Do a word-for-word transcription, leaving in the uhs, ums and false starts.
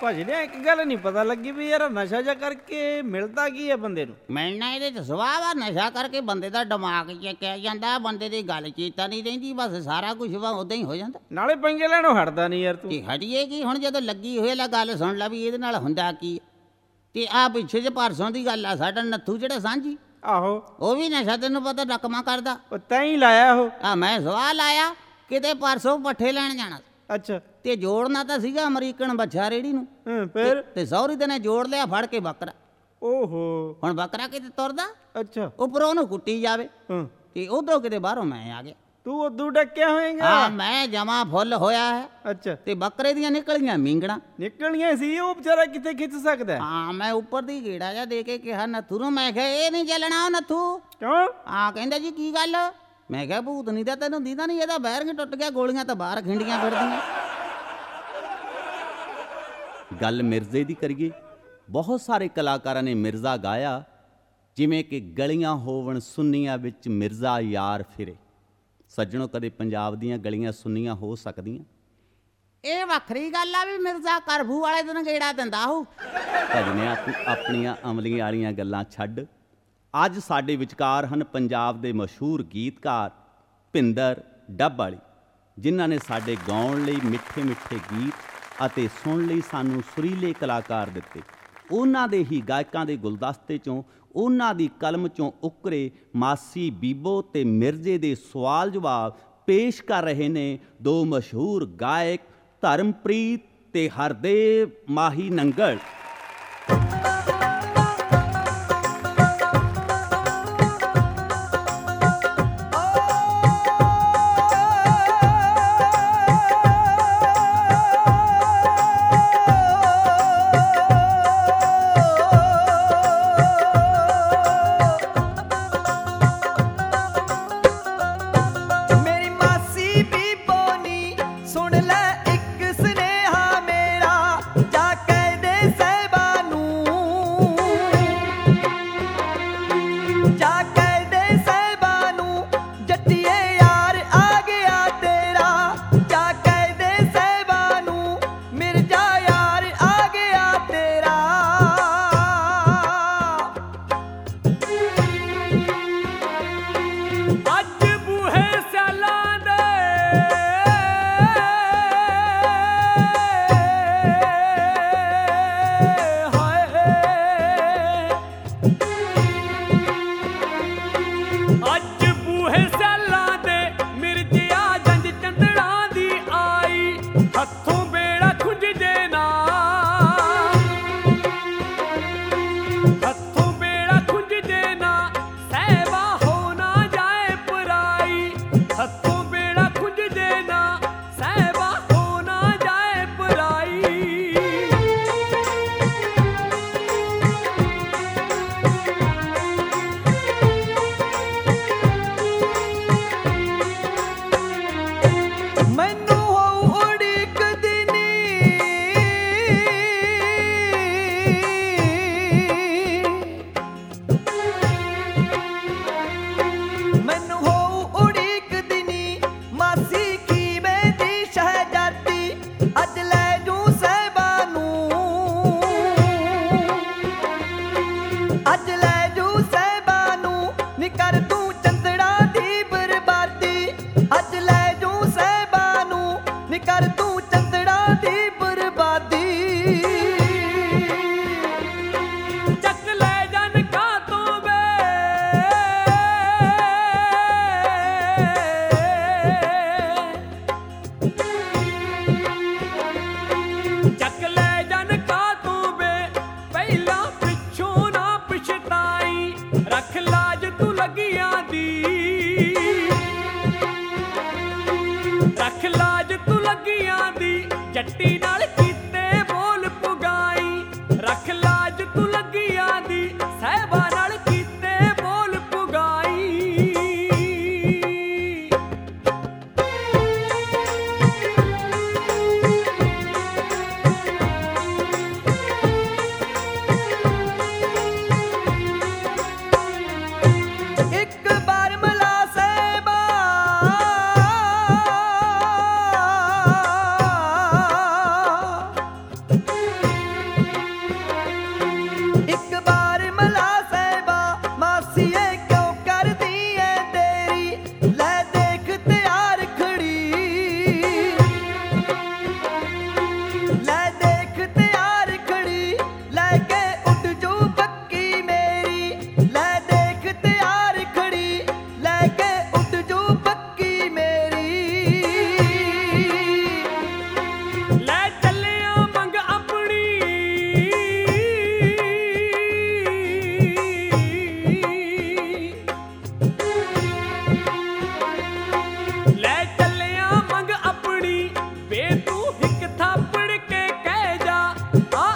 ਭਜਨਿਆ ਇੱਕ ਗੱਲ ਨਹੀਂ ਪਤਾ ਲੱਗੀ ਵੀ ਯਾਰ ਨਸ਼ਾ ਜਿਹਾ ਕਰਕੇ ਮਿਲਦਾ ਕੀ ਹੈ ਬੰਦੇ ਨੂੰ? ਮਿਲਣਾ ਇਹਦੇ 'ਚ ਸੁਭਾਅ ਆ। ਨਸ਼ਾ ਕਰਕੇ ਬੰਦੇ ਦਾ ਦਿਮਾਗ ਚੱਕਿਆ ਜਾਂਦਾ, ਬੰਦੇ ਦੀ ਗੱਲ ਚੇਤਾ ਨਹੀਂ ਰਹਿੰਦੀ, ਬਸ ਸਾਰਾ ਕੁਛ ਵਾ ਉੱਦਾਂ ਹੀ ਹੋ ਜਾਂਦਾ। ਨਾਲੇ ਪੰਗੇ ਲੈਣੋਂ ਹਟਦਾ ਨਹੀਂ ਯਾਰ ਤੂੰ। ਤੇ ਹਟੀਏ ਕੀ ਹੁਣ, ਜਦੋਂ ਲੱਗੀ ਹੋਈ ਲੈ ਗੱਲ ਸੁਣ ਲਾ ਵੀ ਇਹਦੇ ਨਾਲ ਹੁੰਦਾ ਕੀ। ਤੇ ਆਹ ਪਿੱਛੇ ਜੇ ਪਰਸੋਂ ਦੀ ਗੱਲ ਆ, ਸਾਡਾ ਨੱਥੂ ਜਿਹੜਾ ਸਾਂਝੀ, ਆਹੋ ਉਹ ਵੀ ਨਸ਼ਾ ਤੈਨੂੰ ਪਤਾ ਰਕਮਾਂ ਕਰਦਾ। ਉਹ ਤੈਂ ਹੀ ਲਾਇਆ ਉਹ? ਆ ਮੈਂ ਸਵਾਲ ਆਇਆ ਕਿਤੇ ਪਰਸੋਂ ਪੱਠੇ ਲੈਣ ਜਾਣਾ, ਅੱਛਾ, ਤੇ ਜੋੜਨਾ ਤਾਂ ਸੀਗਾ ਅਮਰੀਕਨ ਬੱਚਾ ਰੇੜੀ ਨੂੰ। ਹਾਂ ਫਿਰ? ਤੇ ਸਹੁਰੀ ਤੇ ਨੇ ਜੋੜ ਲਿਆ ਫੜ ਕੇ ਬੱਕਰਾ। ਓਹੋ, ਹੁਣ ਬੱਕਰਾ ਕਿਤੇ ਤੁਰਦਾ, ਅੱਛਾ, ਉੱਪਰੋਂ ਉਹਨੂੰ ਕੁੱਟੀ ਜਾਵੇ, ਹਾਂ, ਤੇ ਉਧਰੋਂ ਕਿਤੇ ਬਾਹਰੋਂ ਮੈਂ ਆ ਗਿਆ। ਤੂੰ ਉਦੋਂ ਡੱਕਿਆ ਹੋਏਗਾ? ਹਾਂ ਮੈਂ ਜਮਾ ਫੁੱਲ ਹੋਇਆ ਹੈ। ਅੱਛਾ, ਤੇ ਬੱਕਰੇ ਦੀਆਂ ਨਿਕਲੀਆਂ ਮੀਂਗਣਾ। ਨਿਕਲਣੀਆਂ ਸੀ, ਉਹ ਵਿਚਾਰਾ ਕਿੱਥੇ ਖਿੱਚ ਸਕਦਾ? ਹਾਂ ਮੈਂ ਉੱਪਰ ਦੀ ਗੇੜਾ ਜਿਹਾ ਦੇ ਕੇ ਕਿਹਾ ਨੱਥੂ ਨੂੰ, ਮੈਂ ਕਿਹਾ ਇਹ ਨਹੀਂ ਚੱਲਣਾ। ਉਹ ਨੱਥੂ ਕਿਉਂ? ਹਾਂ ਕਹਿੰਦਾ ਜੀ ਕੀ ਗੱਲ? ਮੈਂ ਕਿਹਾ ਭੂਤ ਨਹੀਂ ਤਾਂ ਤੈਨੂੰ ਦੀਦਾ ਨਹੀਂ, ਇਹਦਾ ਬੈਰਿੰਗ ਟੁੱਟ ਗਿਆ, ਗੋਲੀਆਂ ਤਾਂ ਬਾਹਰ ਖਿੰਡੀਆਂ ਫਿਰਦੀਆਂ। ਗੱਲ ਮਿਰਜ਼ੇ ਦੀ ਕਰੀਏ, ਬਹੁਤ ਸਾਰੇ ਕਲਾਕਾਰਾਂ ਨੇ ਮਿਰਜ਼ਾ ਗਾਇਆ, ਜਿਵੇਂ ਕਿ ਗਲੀਆਂ ਹੋਵਣ ਸੁੰਨੀਆਂ ਵਿੱਚ ਮਿਰਜ਼ਾ ਯਾਰ ਫਿਰੇ। ਸੱਜਣੋ, ਕਦੇ ਪੰਜਾਬ ਦੀਆਂ ਗਲੀਆਂ ਸੁੰਨੀਆਂ ਹੋ ਸਕਦੀਆਂ? ਇਹ ਵੱਖਰੀ ਗੱਲ ਆ ਵੀ ਮਿਰਜ਼ਾ ਕਰਫੂ ਵਾਲੇ ਦਿਨ ਗੇੜਾ ਦਿੰਦਾ ਹੋ। ਭਜਨਿਆ ਤੂੰ ਆਪਣੀਆਂ ਅਮਲੀਆਂ ਵਾਲੀਆਂ ਗੱਲਾਂ ਛੱਡ। ਅੱਜ ਸਾਡੇ ਵਿਚਕਾਰ ਹਨ ਪੰਜਾਬ ਦੇ ਮਸ਼ਹੂਰ ਗੀਤਕਾਰ ਭਿੰਦਰ ਡੱਬ ਵਾਲੀ, ਜਿਨ੍ਹਾਂ ਨੇ ਸਾਡੇ ਗਾਉਣ ਲਈ ਮਿੱਠੇ ਮਿੱਠੇ ਗੀਤ ਅਤੇ ਸੁਣਨ ਲਈ ਸਾਨੂੰ ਸੁਰੀਲੇ ਕਲਾਕਾਰ ਦਿੱਤੇ। ਉਹਨਾਂ ਦੇ ਹੀ ਗਾਇਕਾਂ ਦੇ ਗੁਲਦਸਤੇ 'ਚੋਂ, ਉਹਨਾਂ ਦੀ ਕਲਮ 'ਚੋਂ ਉਕਰੇ ਮਾਸੀ ਬੀਬੋ ਤੇ ਮਿਰਜ਼ੇ ਦੇ ਸਵਾਲ ਜਵਾਬ ਪੇਸ਼ ਕਰ ਰਹੇ ਨੇ ਦੋ ਮਸ਼ਹੂਰ ਗਾਇਕ ਧਰਮਪ੍ਰੀਤ ਤੇ ਹਰਦੇਵ ਮਾਹੀ ਨੰਗਲ। ਸੁਣ ਲੈ ਇੱਕ ਸੁਨੇਹਾ ਮੇਰਾ, ਜਾ ਕਹਿ ਦੇ ਆ